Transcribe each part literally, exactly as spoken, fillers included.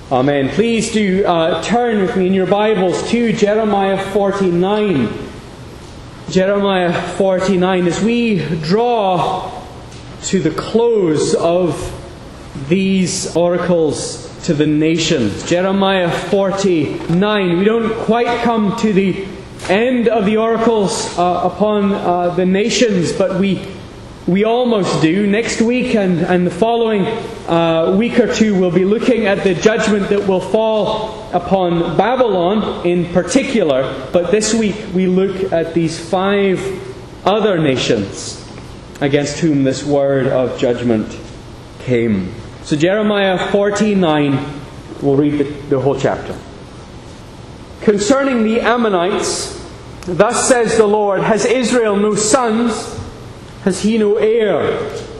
Amen. Please do uh, turn with me in your Bibles to Jeremiah forty-nine. Jeremiah forty-nine. As we draw to the close of these oracles to the nations. Jeremiah forty-nine. We don't quite come to the end of the oracles uh, upon uh, the nations, but we we almost do. Next week and, and the following uh, week or two, we'll be looking at the judgment that will fall upon Babylon in particular. But this week we look at these five other nations against whom this word of judgment came. So Jeremiah forty-nine, we'll read the, the whole chapter. Concerning the Ammonites, thus says the Lord, has Israel no sons? Has he no heir?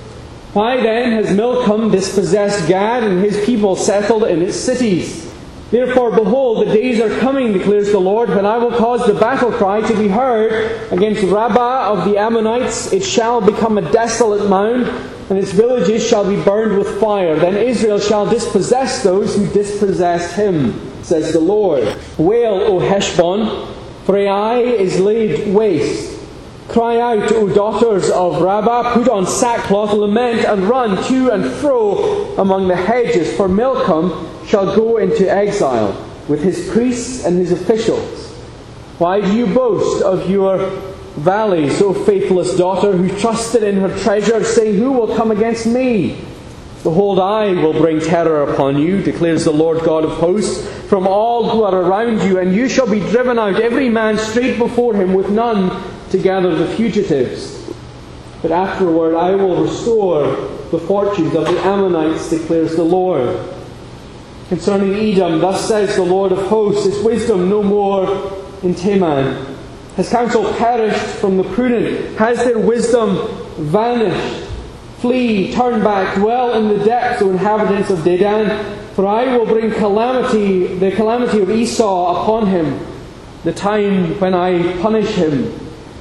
Why then has Milcom dispossessed Gad, and his people settled in its cities? Therefore, behold, the days are coming, declares the Lord, when I will cause the battle cry to be heard against Rabbah of the Ammonites. It shall become a desolate mound, and its villages shall be burned with fire. Then Israel shall dispossess those who dispossessed him, says the Lord. Wail, O Heshbon, for Ai is laid waste. Cry out, O daughters of Rabbah, put on sackcloth, lament, and run to and fro among the hedges, for Milcom shall go into exile, with his priests and his officials. Why do you boast of your valleys, O faithless daughter, who trusted in her treasure, saying, who will come against me? Behold, I will bring terror upon you, declares the Lord God of hosts, from all who are around you, and you shall be driven out, every man straight before him, with none to gather the fugitives. But afterward I will restore the fortunes of the Ammonites, declares the Lord. Concerning Edom, thus says the Lord of hosts, is wisdom no more in Teman? Has counsel perished from the prudent? Has their wisdom vanished? Flee, turn back, dwell in the depths, O inhabitants of Dedan, for I will bring calamity, the calamity of Esau upon him, the time when I punish him.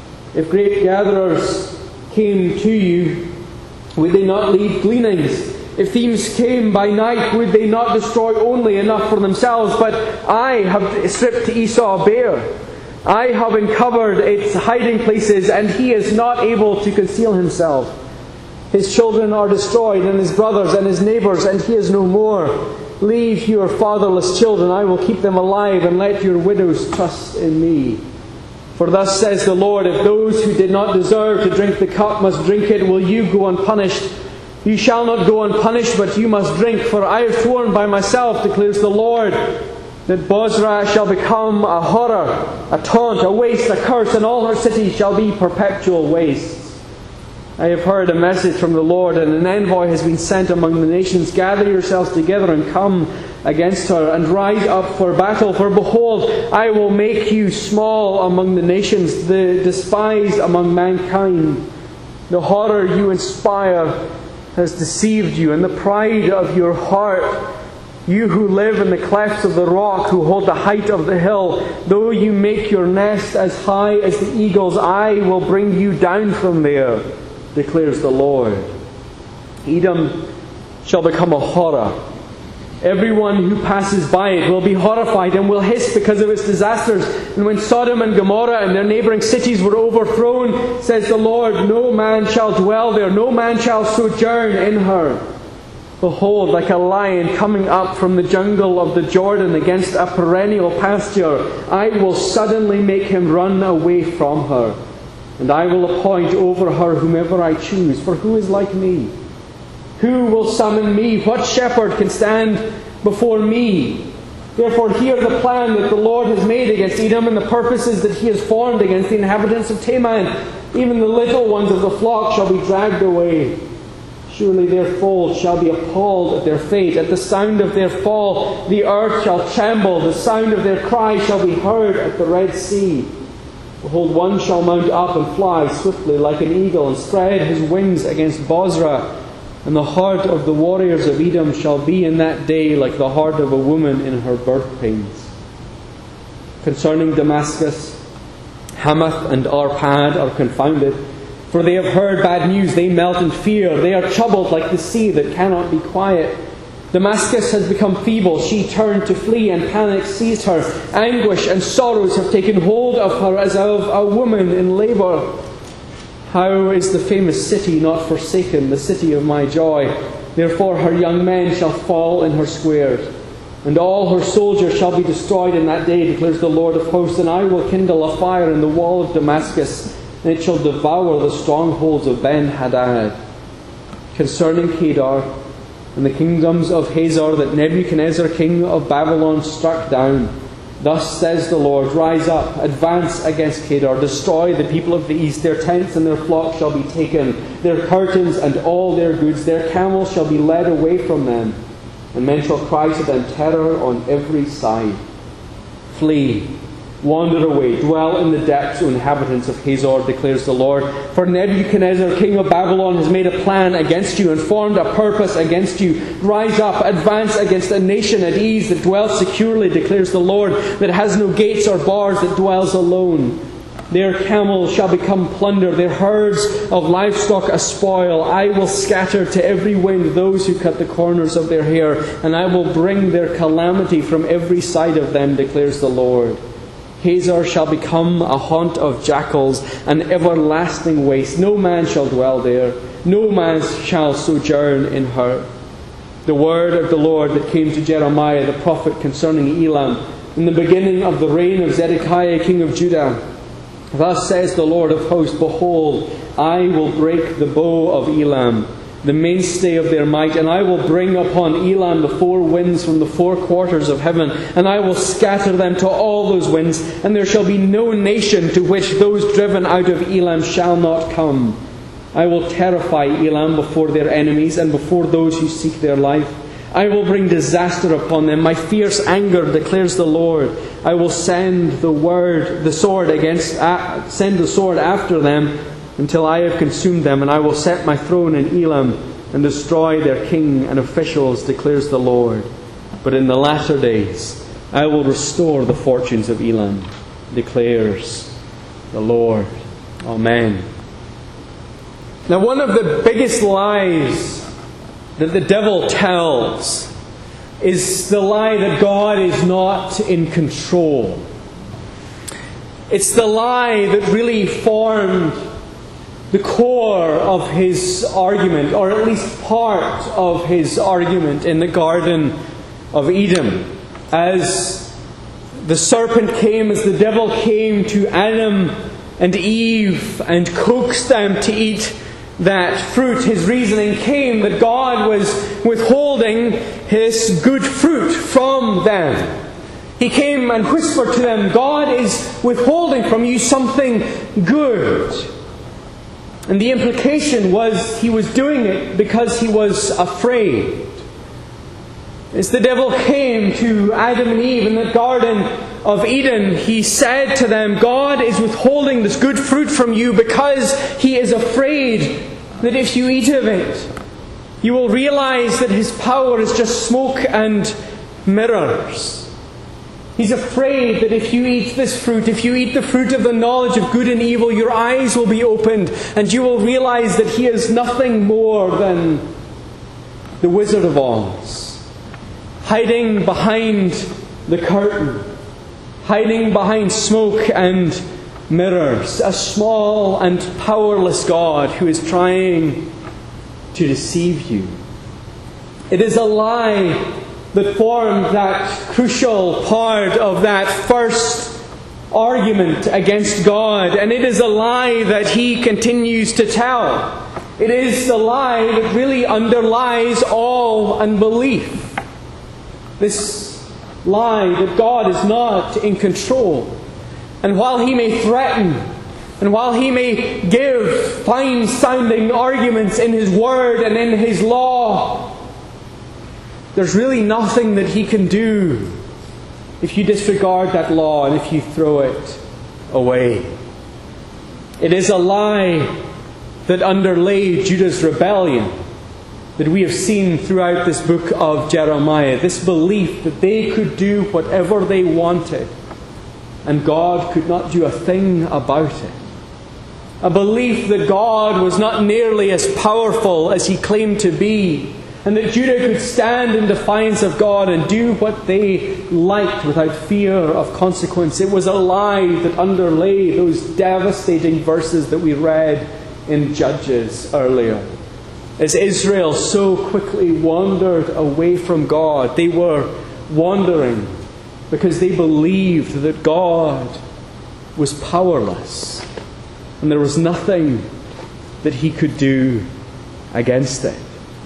If grape gatherers came to you, would they not leave gleanings? If thieves came by night, would they not destroy only enough for themselves? But I have stripped Esau bare. I have uncovered its hiding places, and he is not able to conceal himself. His children are destroyed, and his brothers and his neighbours, and he is no more. Leave your fatherless children, I will keep them alive, and let your widows trust in me. For thus says the Lord, if those who did not deserve to drink the cup must drink it, will you go unpunished? You shall not go unpunished, but you must drink. For I have sworn by myself, declares the Lord, that Bozrah shall become a horror, a taunt, a waste, a curse, and all her cities shall be perpetual wastes. I have heard a message from the Lord, and an envoy has been sent among the nations. Gather yourselves together and come against her, and rise up for battle. For behold, I will make you small among the nations, the despised among mankind. The horror you inspire has deceived you, and the pride of your heart. You who live in the clefts of the rock, who hold the height of the hill, though you make your nest as high as the eagles, I will bring you down from there, declares the Lord. Edom shall become a horror. Everyone who passes by it will be horrified and will hiss because of its disasters. And when Sodom and Gomorrah and their neighbouring cities were overthrown, says the Lord, no man shall dwell there, no man shall sojourn in her. Behold, like a lion coming up from the jungle of the Jordan against a perennial pasture, I will suddenly make him run away from her. And I will appoint over her whomever I choose. For who is like me? Who will summon me? What shepherd can stand before me? Therefore hear the plan that the Lord has made against Edom, and the purposes that he has formed against the inhabitants of Teman. Even the little ones of the flock shall be dragged away. Surely their fold shall be appalled at their fate. At the sound of their fall the earth shall tremble. The sound of their cry shall be heard at the Red Sea. Behold, one shall mount up and fly swiftly like an eagle, and spread his wings against Bozrah. And the heart of the warriors of Edom shall be in that day like the heart of a woman in her birth pains. Concerning Damascus, Hamath and Arpad are confounded, for they have heard bad news. They melt in fear. They are troubled like the sea that cannot be quiet. Damascus has become feeble. She turned to flee, and panic seized her. Anguish and sorrows have taken hold of her as of a woman in labour. How is the famous city not forsaken, the city of my joy? Therefore her young men shall fall in her squares, and all her soldiers shall be destroyed in that day, declares the Lord of hosts. And I will kindle a fire in the wall of Damascus, and it shall devour the strongholds of Ben-Hadad. Concerning Kedar and the kingdoms of Hazor that Nebuchadnezzar king of Babylon struck down, thus says the Lord, rise up, advance against Kedar, destroy the people of the east. Their tents and their flocks shall be taken, their curtains and all their goods. Their camels shall be led away from them, and men shall cry to them terror on every side. Flee, wander away, dwell in the depths, O inhabitants of Hazor, declares the Lord. For Nebuchadnezzar, king of Babylon, has made a plan against you and formed a purpose against you. Rise up, advance against a nation at ease that dwells securely, declares the Lord, that has no gates or bars, that dwells alone. Their camels shall become plunder, their herds of livestock a spoil. I will scatter to every wind those who cut the corners of their hair, and I will bring their calamity from every side of them, declares the Lord. Hazor shall become a haunt of jackals, an everlasting waste. No man shall dwell there, no man shall sojourn in her. The word of the Lord that came to Jeremiah the prophet concerning Elam in the beginning of the reign of Zedekiah king of Judah. Thus says the Lord of hosts, behold, I will break the bow of Elam, the mainstay of their might, and I will bring upon Elam the four winds from the four quarters of heaven, and I will scatter them to all those winds, and there shall be no nation to which those driven out of Elam shall not come. I will terrify Elam before their enemies and before those who seek their life. I will bring disaster upon them. My fierce anger, declares the Lord. I will send the word, the sword against, uh, send the sword after them until I have consumed them, and I will set my throne in Elam and destroy their king and officials, declares the Lord. But in the latter days I will restore the fortunes of Elam, declares the Lord. Amen. Now, one of the biggest lies that the devil tells is the lie that God is not in control. It's the lie that really formed the core of his argument, or at least part of his argument in the Garden of Eden. As the serpent came, as the devil came to Adam and Eve and coaxed them to eat that fruit, his reasoning came that God was withholding his good fruit from them. He came and whispered to them, God is withholding from you something good. And the implication was he was doing it because he was afraid. As the devil came to Adam and Eve in the Garden of Eden, he said to them, God is withholding this good fruit from you because He is afraid that if you eat of it, you will realize that His power is just smoke and mirrors. He's afraid that if you eat this fruit, if you eat the fruit of the knowledge of good and evil, your eyes will be opened and you will realize that He is nothing more than the Wizard of Oz, hiding behind the curtain, hiding behind smoke and mirrors, a small and powerless God who is trying to deceive you. It is a lie that formed that crucial part of that first argument against God, and it is a lie that he continues to tell. It is the lie that really underlies all unbelief. This lie that God is not in control. And while he may threaten, and while he may give fine-sounding arguments in his word and in his law, there's really nothing that he can do if you disregard that law and if you throw it away. It is a lie that underlay Judah's rebellion that we have seen throughout this book of Jeremiah. This belief that they could do whatever they wanted and God could not do a thing about it. A belief that God was not nearly as powerful as He claimed to be, and that Judah could stand in defiance of God and do what they liked without fear of consequence. It was a lie that underlay those devastating verses that we read in Judges earlier. As Israel so quickly wandered away from God, they were wandering because they believed that God was powerless and there was nothing that He could do against it.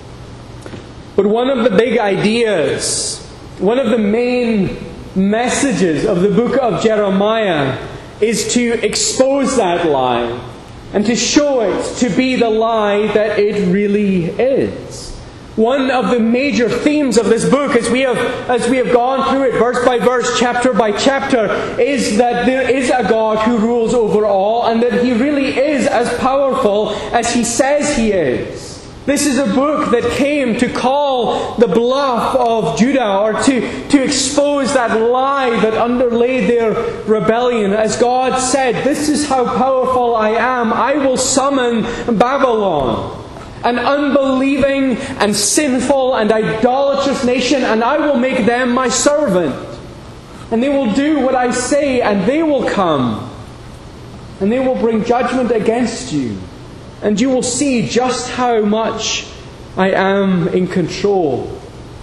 But one of the big ideas, one of the main messages of the book of Jeremiah is to expose that lie and to show it to be the lie that it really is. One of the major themes of this book, as we have as we have gone through it verse by verse, chapter by chapter, is that there is a God who rules over all and that He really is as powerful as He says He is. This is a book that came to call the bluff of Judah, or to, to expose that lie that underlay their rebellion. As God said, "This is how powerful I am. I will summon Babylon, an unbelieving and sinful and idolatrous nation, and I will make them my servant. And they will do what I say, and they will come, and they will bring judgment against you. And you will see just how much I am in control."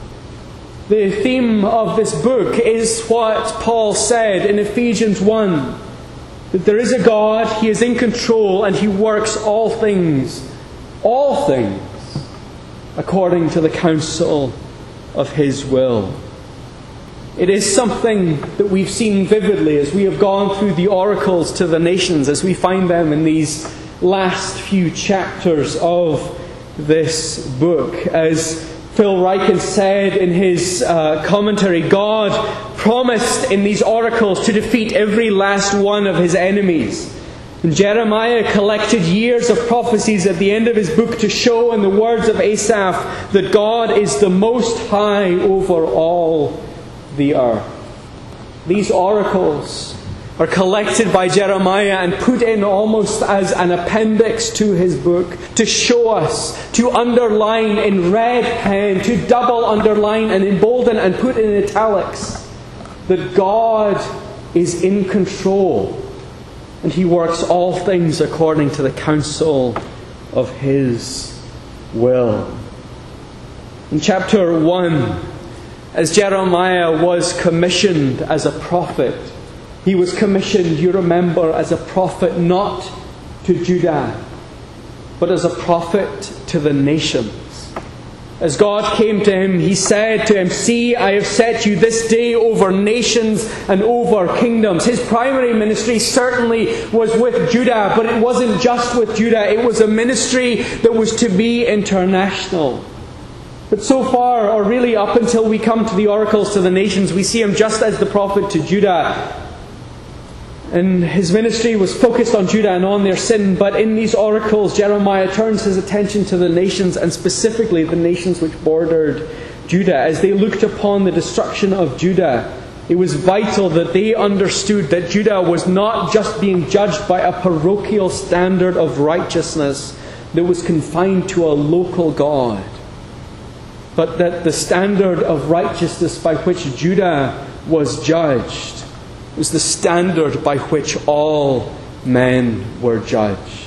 The theme of this book is what Paul said in Ephesians one, that there is a God, He is in control, and He works all things, all things, according to the counsel of His will. It is something that we've seen vividly as we have gone through the oracles to the nations, as we find them in these last few chapters of this book. As Phil Ryken said in his uh, commentary, God promised in these oracles to defeat every last one of His enemies. And Jeremiah collected years of prophecies at the end of his book to show, in the words of Asaph, that God is the Most High over all the earth. These oracles are collected by Jeremiah and put in almost as an appendix to his book to show us, to underline in red pen, to double underline and embolden and put in italics, that God is in control and He works all things according to the counsel of His will. In chapter one, as Jeremiah was commissioned as a prophet, he was commissioned, you remember, as a prophet not to Judah, but as a prophet to the nations. As God came to him, He said to him, "See, I have set you this day over nations and over kingdoms." His primary ministry certainly was with Judah, but it wasn't just with Judah. It was a ministry that was to be international. But so far, or really up until we come to the oracles to the nations, we see Him just as the prophet to Judah. And His ministry was focused on Judah and on their sin. But in these oracles, Jeremiah turns his attention to the nations, and specifically the nations which bordered Judah. As they looked upon the destruction of Judah, it was vital that they understood that Judah was not just being judged by a parochial standard of righteousness that was confined to a local God, but that the standard of righteousness by which Judah was judged was the standard by which all men were judged.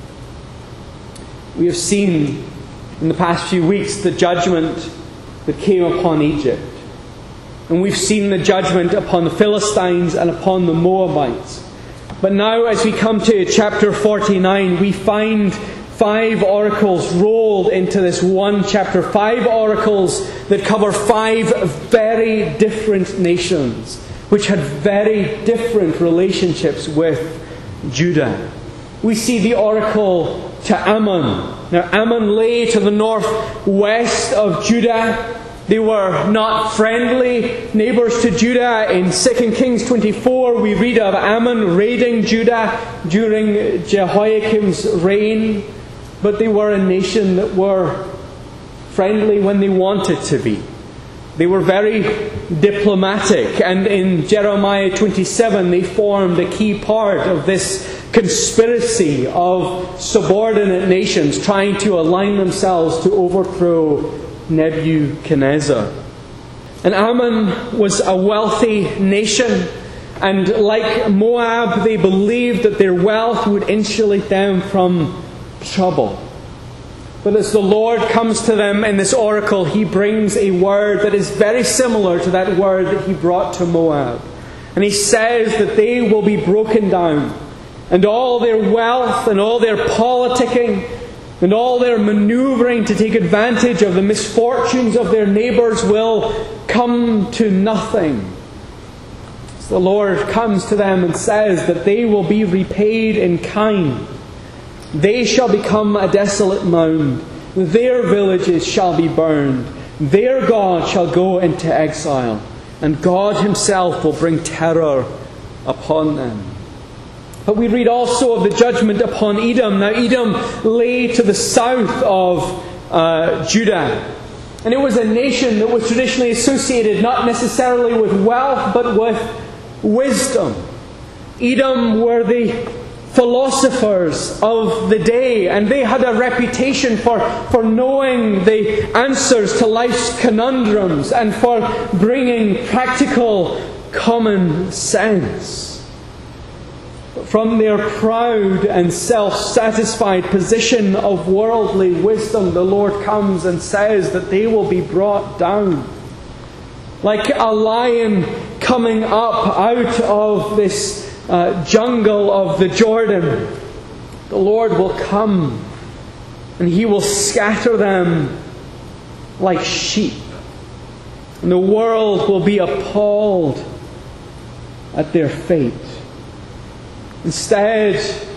We have seen in the past few weeks the judgment that came upon Egypt. And we've seen the judgment upon the Philistines and upon the Moabites. But now, as we come to chapter forty-nine, we find five oracles rolled into this one chapter. Five oracles that cover five very different nations, which had very different relationships with Judah. We see the oracle to Ammon. Now, Ammon lay to the northwest of Judah. They were not friendly neighbours to Judah. In Second Kings twenty-four, we read of Ammon raiding Judah during Jehoiakim's reign. But they were a nation that were friendly when they wanted to be. They were very diplomatic, and in Jeremiah twenty-seven they formed a key part of this conspiracy of subordinate nations trying to align themselves to overthrow Nebuchadnezzar. And Ammon was a wealthy nation, and like Moab, they believed that their wealth would insulate them from trouble. But as the Lord comes to them in this oracle, He brings a word that is very similar to that word that He brought to Moab. And He says that they will be broken down, and all their wealth and all their politicking and all their maneuvering to take advantage of the misfortunes of their neighbours will come to nothing. So the Lord comes to them and says that they will be repaid in kind. They shall become a desolate mound. Their villages shall be burned. Their God shall go into exile. And God Himself will bring terror upon them. But we read also of the judgment upon Edom. Now Edom lay to the south of uh, Judah. And it was a nation that was traditionally associated not necessarily with wealth, but with wisdom. Edom were the philosophers of the day, and they had a reputation for, for knowing the answers to life's conundrums and for bringing practical common sense. But from their proud and self-satisfied position of worldly wisdom, the Lord comes and says that they will be brought down. Like a lion coming up out of this uh, jungle of the Jordan, the Lord will come and He will scatter them like sheep. And the world will be appalled at their fate. Instead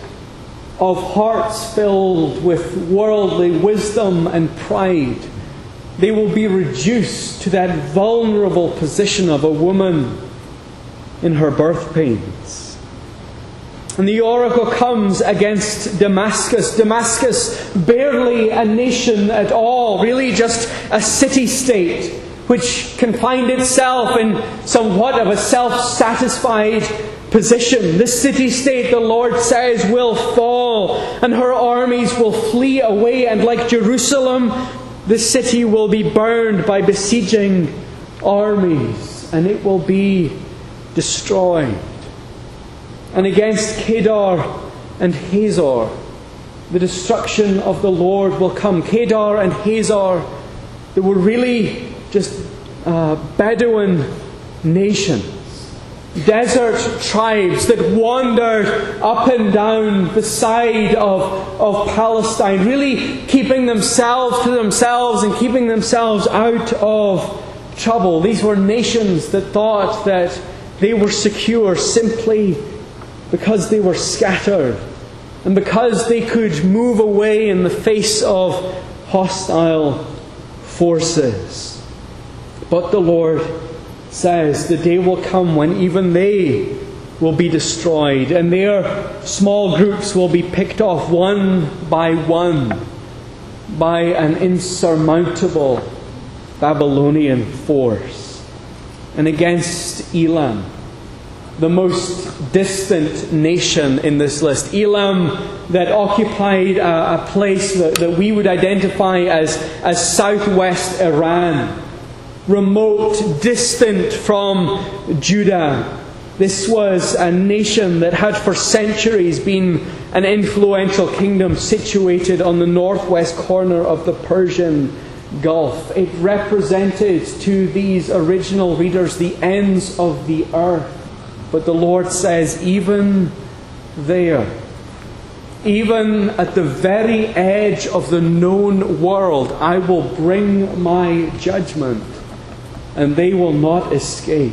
of hearts filled with worldly wisdom and pride, they will be reduced to that vulnerable position of a woman in her birth pains. And the oracle comes against Damascus. Damascus, barely a nation at all, really just a city-state, which can find itself in somewhat of a self-satisfied position. This city-state, the Lord says, will fall, and her armies will flee away, and like Jerusalem, the city will be burned by besieging armies, and it will be destroyed. And against Kedar and Hazor, the destruction of the Lord will come. Kedar and Hazor, they were really just uh, Bedouin nations, desert tribes that wandered up and down the side of, of Palestine, really keeping themselves to themselves and keeping themselves out of trouble. These were nations that thought that they were secure simply because they were scattered and because they could move away in the face of hostile forces. But the Lord says the day will come when even they will be destroyed, and their small groups will be picked off one by one by an insurmountable Babylonian force. And against Elam, the most distant nation in this list, Elam that occupied a, a place that, that we would identify as, as southwest Iran, remote, distant from Judah. This was a nation that had for centuries been an influential kingdom situated on the northwest corner of the Persian Gulf. It represented to these original readers the ends of the earth. But the Lord says, even there, even at the very edge of the known world, I will bring my judgment, and they will not escape.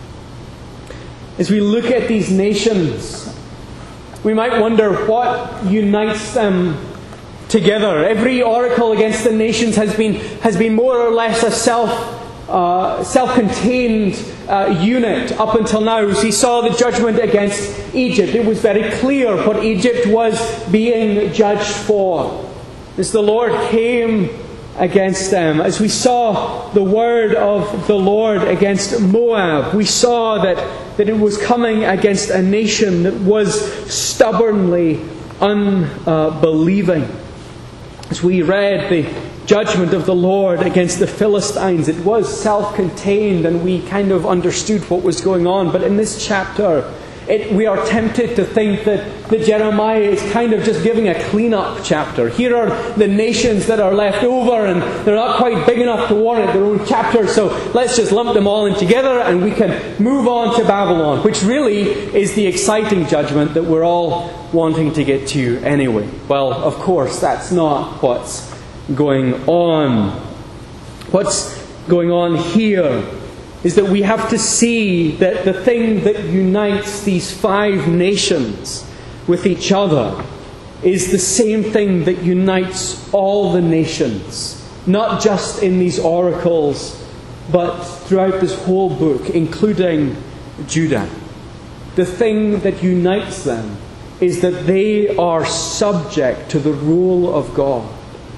As we look at these nations, we might wonder what unites them together. Every oracle against the nations has been has been more or less a self uh, self-contained uh, unit up until now. As we saw the judgment against Egypt, it was very clear what Egypt was being judged for. As the Lord came against them, as we saw the word of the Lord against Moab, we saw that, that it was coming against a nation that was stubbornly unbelieving. As we read the judgment of the Lord against the Philistines. It was self-contained and we kind of understood what was going on. But in this chapter, it, we are tempted to think that, that Jeremiah is kind of just giving a clean-up chapter. Here are the nations that are left over and they're not quite big enough to warrant their own chapter, so let's just lump them all in together and we can move on to Babylon, which really is the exciting judgment that we're all wanting to get to anyway. Well, of course, that's not what's going on. What's going on here is that we have to see that the thing that unites these five nations with each other is the same thing that unites all the nations, not just in these oracles, but throughout this whole book, including Judah. The thing that unites them is that they are subject to the rule of God.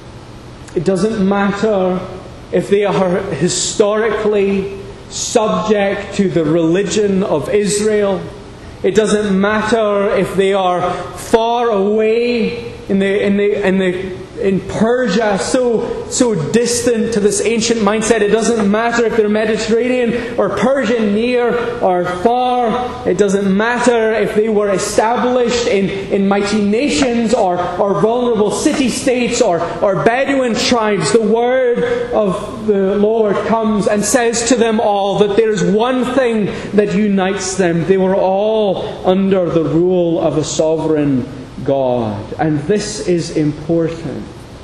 It doesn't matter if they are historically subject to the religion of Israel. It doesn't matter if they are far away in the in the in the in Persia, so so distant to this ancient mindset. It doesn't matter if they're Mediterranean or Persian, near or far. It doesn't matter if they were established in, in mighty nations or, or vulnerable city-states or, or Bedouin tribes. The word of the Lord comes and says to them all that there's one thing that unites them. They were all under the rule of a sovereign God. And this is important.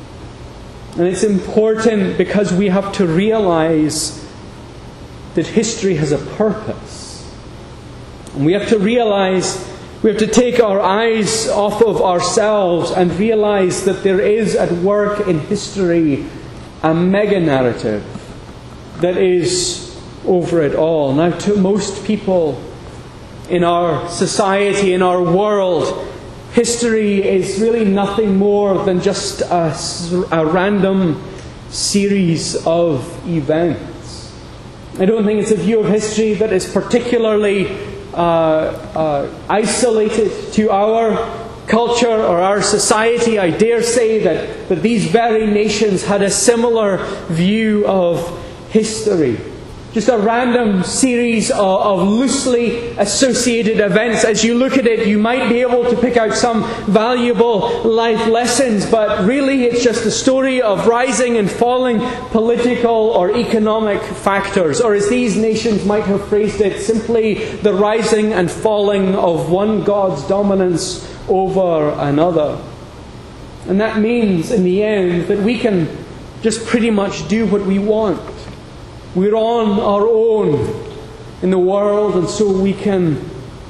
And it's important because we have to realize that history has a purpose. And we have to realize, we have to take our eyes off of ourselves and realize that there is at work in history a mega-narrative that is over it all. Now, to most people in our society, in our world, history is really nothing more than just a, a random series of events. I don't think it's a view of history that is particularly uh, uh, isolated to our culture or our society. I dare say that, that these very nations had a similar view of history. Just a random series of, of loosely associated events. As you look at it, you might be able to pick out some valuable life lessons, but really it's just a story of rising and falling political or economic factors. Or as these nations might have phrased it, simply the rising and falling of one God's dominance over another. And that means, in the end, that we can just pretty much do what we want. We're on our own in the world, and so we can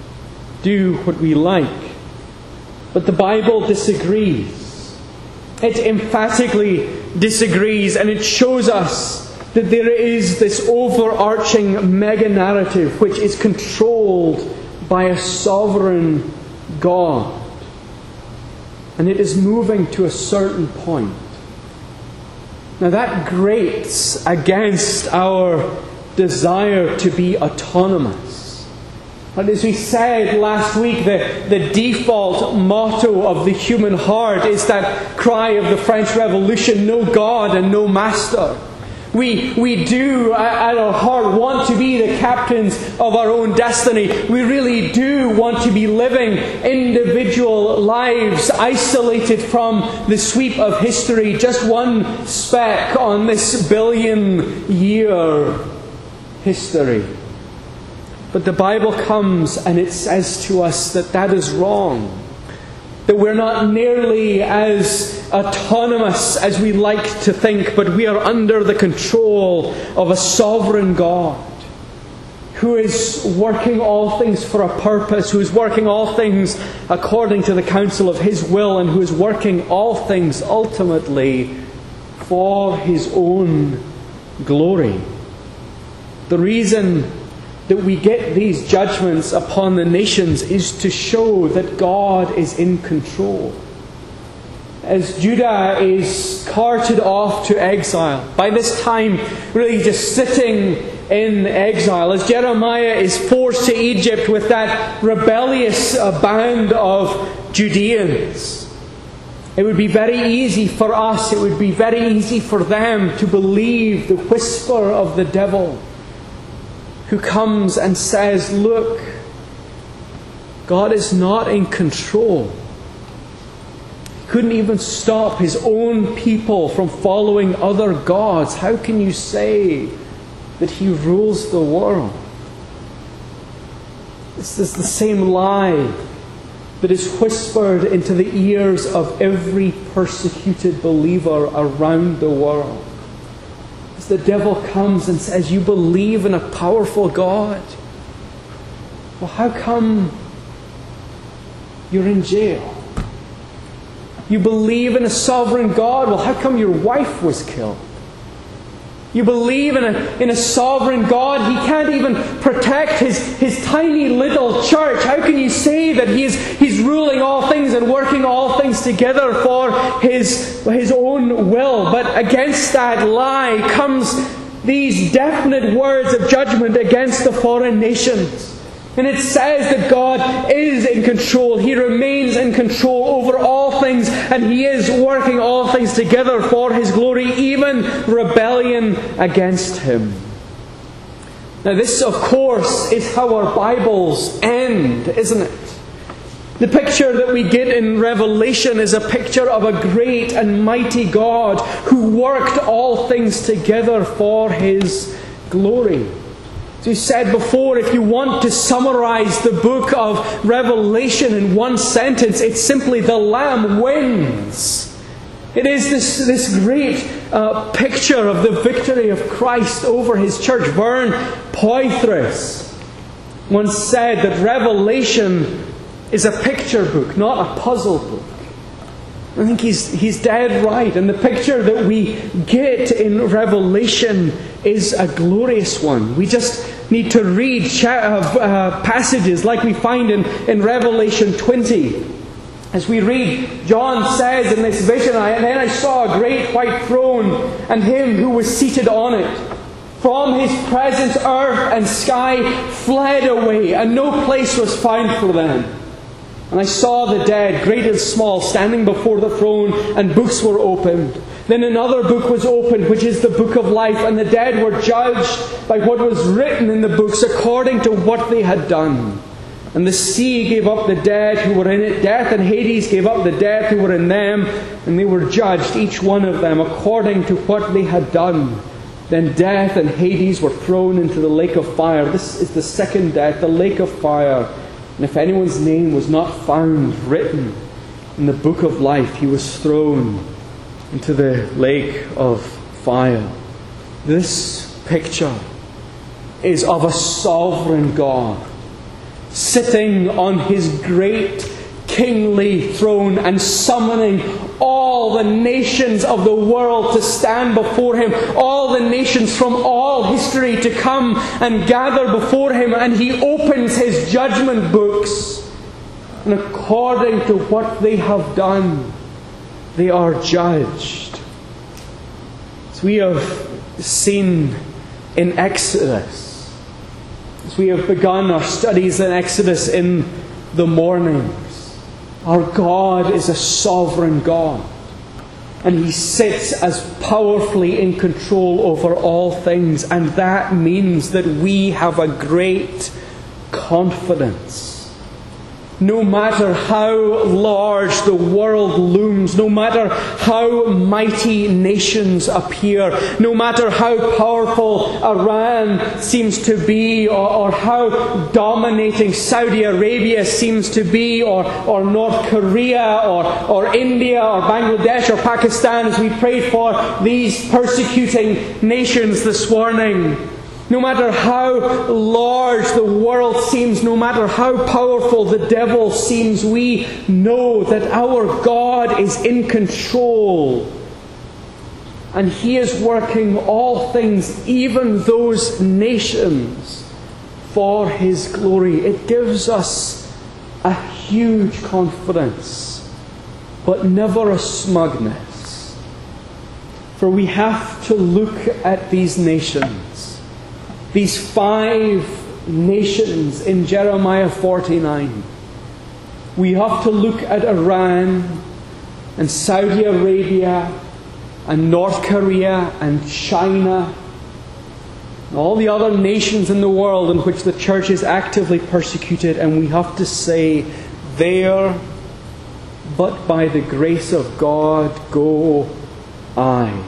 do what we like. But the Bible disagrees. It emphatically disagrees, and it shows us that there is this overarching mega-narrative which is controlled by a sovereign God. And it is moving to a certain point. Now that grates against our desire to be autonomous. But as we said last week, the, the default motto of the human heart is that cry of the French Revolution, no God and no master. We, we do, at our heart, want to be the captains of our own destiny. We really do want to be living individual lives, isolated from the sweep of history, just one speck on this billion-year history. But the Bible comes and it says to us that that is wrong. That we're not nearly as autonomous as we like to think, but we are under the control of a sovereign God who is working all things for a purpose, who is working all things according to the counsel of His will, and who is working all things ultimately for His own glory. The reason that we get these judgments upon the nations is to show that God is in control. As Judah is carted off to exile, by this time really just sitting in exile, as Jeremiah is forced to Egypt with that rebellious band of Judeans, It would be very easy for us, it would be very easy for them to believe the whisper of the devil who comes and says, look, God is not in control. He couldn't even stop His own people from following other gods. How can you say that He rules the world? This is the same lie that is whispered into the ears of every persecuted believer around the world. As the devil comes and says, you believe in a powerful God. Well, how come you're in jail? You believe in a sovereign God. Well, how come your wife was killed? You believe in a, in a sovereign God. He can't even protect his, his tiny little church. How can you say that he is, He's ruling all things and working all things together for His, His own will? But against that lie comes these definite words of judgment against the foreign nations. And it says that God is in control. He remains in control over all things, and He is working all things together for His glory, even rebellion against Him. Now this, of course, is how our Bibles end, isn't it? The picture that we get in Revelation is a picture of a great and mighty God who worked all things together for His glory. As we said before, if you want to summarize the book of Revelation in one sentence, it's simply the Lamb wins. It is this, this great uh, picture of the victory of Christ over His church. Vern Poythress once said that Revelation is a picture book, not a puzzle book. I think he's, he's dead right. And the picture that we get in Revelation is a glorious one. We just need to read cha- uh, passages like we find in, in Revelation twenty. As we read, John says in this vision, and then I saw a great white throne and Him who was seated on it. From His presence earth and sky fled away, and no place was found for them. And I saw the dead, great and small, standing before the throne, and books were opened. Then another book was opened, which is the book of life, and the dead were judged by what was written in the books according to what they had done. And the sea gave up the dead who were in it. Death and Hades gave up the dead who were in them, and they were judged, each one of them, according to what they had done. Then death and Hades were thrown into the lake of fire. This is the second death, the lake of fire. And if anyone's name was not found written in the book of life, he was thrown into the lake of fire. This picture is of a sovereign God sitting on His great kingly throne and summoning all the nations of the world to stand before Him, all the nations from all history to come and gather before Him, and He opens His judgment books, and according to what they have done, they are judged. As we have seen in Exodus, as we have begun our studies in Exodus in the mornings, our God is a sovereign God. And He sits as powerfully in control over all things. And that means that we have a great confidence. No matter how large the world looms, no matter how mighty nations appear, no matter how powerful Iran seems to be, or, or how dominating Saudi Arabia seems to be, or, or North Korea, or, or India, or Bangladesh, or Pakistan, as we prayed for these persecuting nations this morning. No matter how large the world seems, no matter how powerful the devil seems, we know that our God is in control. And He is working all things, even those nations, for His glory. It gives us a huge confidence, but never a smugness. For we have to look at these nations. These five nations in Jeremiah forty-nine. We have to look at Iran and Saudi Arabia and North Korea and China and all the other nations in the world in which the church is actively persecuted, and we have to say, there, but by the grace of God, go I.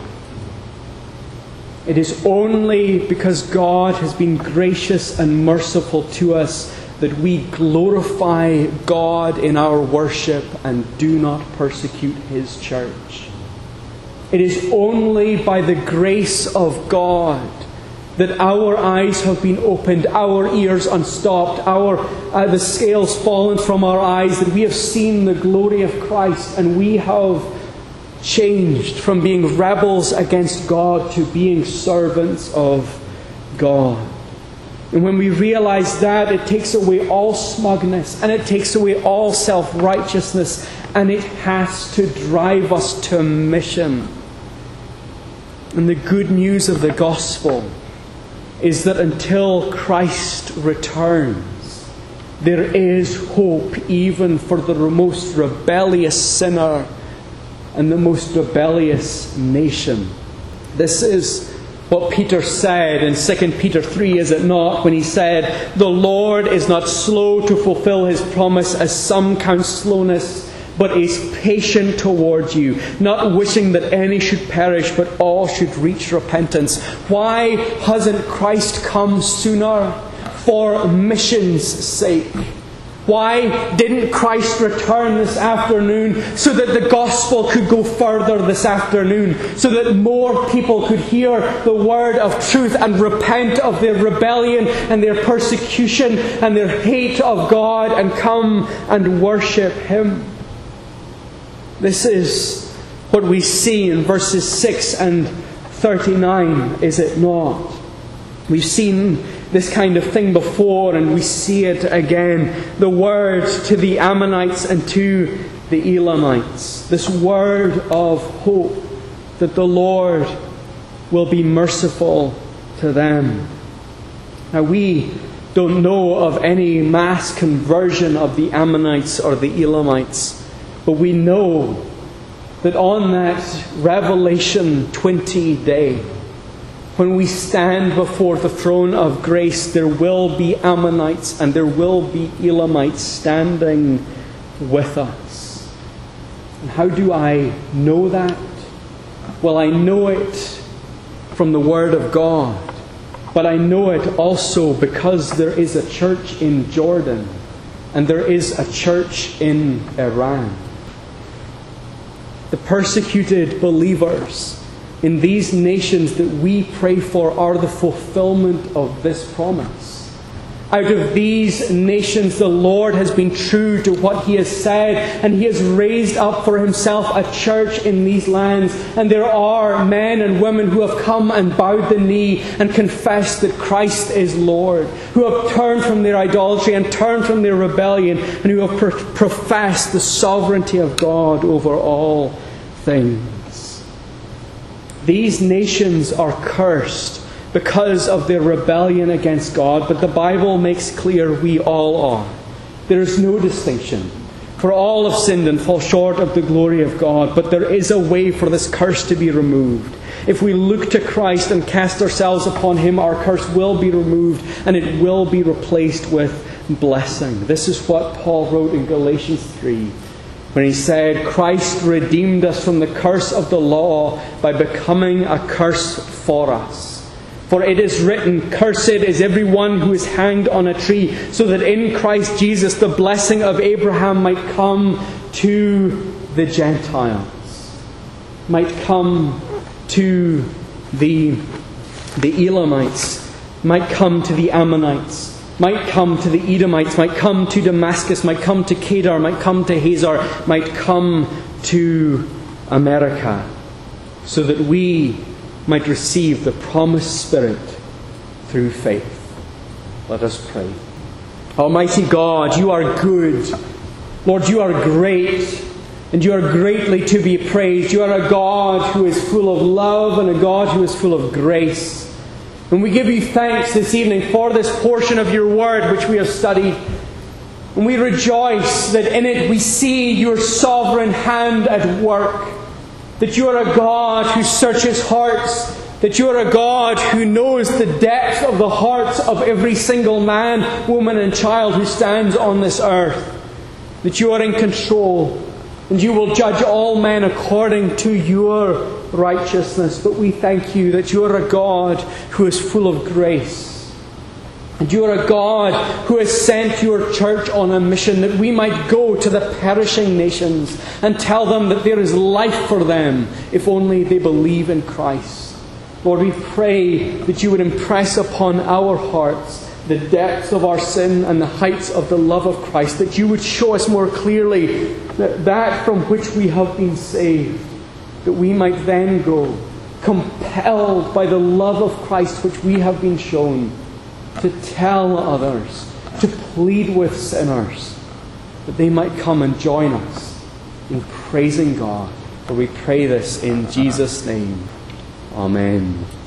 It is only because God has been gracious and merciful to us that we glorify God in our worship and do not persecute His church. It is only by the grace of God that our eyes have been opened, our ears unstopped, our uh, the scales fallen from our eyes, that we have seen the glory of Christ, and we have changed from being rebels against God to being servants of God. And when we realize that, it takes away all smugness, and it takes away all self-righteousness, and it has to drive us to mission. And the good news of the gospel is that until Christ returns, there is hope even for the most rebellious sinner and the most rebellious nation. This is what Peter said in Second Peter three, is it not, when he said, "The Lord is not slow to fulfill His promise, as some count slowness, but is patient towards you, not wishing that any should perish, but all should reach repentance." Why hasn't Christ come sooner? For mission's sake. Why didn't Christ return this afternoon? So that the gospel could go further this afternoon. So that more people could hear the word of truth and repent of their rebellion and their persecution and their hate of God and come and worship Him. This is what we see in verses six and thirty-nine, is it not? We've seen this kind of thing before, and we see it again. The word to the Ammonites and to the Elamites. This word of hope that the Lord will be merciful to them. Now, we don't know of any mass conversion of the Ammonites or the Elamites, but we know that on that Revelation twenty day, when we stand before the throne of grace, there will be Ammonites and there will be Elamites standing with us. And how do I know that? Well, I know it from the Word of God, but I know it also because there is a church in Jordan and there is a church in Iran. The persecuted believers in these nations that we pray for are the fulfillment of this promise. Out of these nations, the Lord has been true to what He has said, and He has raised up for Himself a church in these lands. And there are men and women who have come and bowed the knee and confessed that Christ is Lord, who have turned from their idolatry and turned from their rebellion, and who have pro- professed the sovereignty of God over all things. These nations are cursed because of their rebellion against God, but the Bible makes clear we all are. There is no distinction. For all have sinned and fall short of the glory of God, but there is a way for this curse to be removed. If we look to Christ and cast ourselves upon Him, our curse will be removed and it will be replaced with blessing. This is what Paul wrote in Galatians three, when he said, "Christ redeemed us from the curse of the law by becoming a curse for us. For it is written, cursed is everyone who is hanged on a tree, so that in Christ Jesus the blessing of Abraham might come to the Gentiles." Might come to the, the Elamites, might come to the Ammonites, might come to the Edomites, might come to Damascus, might come to Kedar, might come to Hazar, might come to America, so that we might receive the promised Spirit through faith. Let us pray. Almighty God, You are good. Lord, You are great, and You are greatly to be praised. You are a God who is full of love and a God who is full of grace. And we give You thanks this evening for this portion of Your Word which we have studied. And we rejoice that in it we see your sovereign hand at work. That you are a God who searches hearts. That you are a God who knows the depth of the hearts of every single man, woman and child who stands on this earth. That you are in control. And you will judge all men according to your righteousness. But we thank you that you are a God who is full of grace. And you are a God who has sent your church on a mission that we might go to the perishing nations and tell them that there is life for them if only they believe in Christ. Lord, we pray that you would impress upon our hearts the depths of our sin and the heights of the love of Christ, that you would show us more clearly that, that from which we have been saved, that we might then go, compelled by the love of Christ which we have been shown, to tell others, to plead with sinners, that they might come and join us in praising God. For we pray this in Jesus' name. Amen.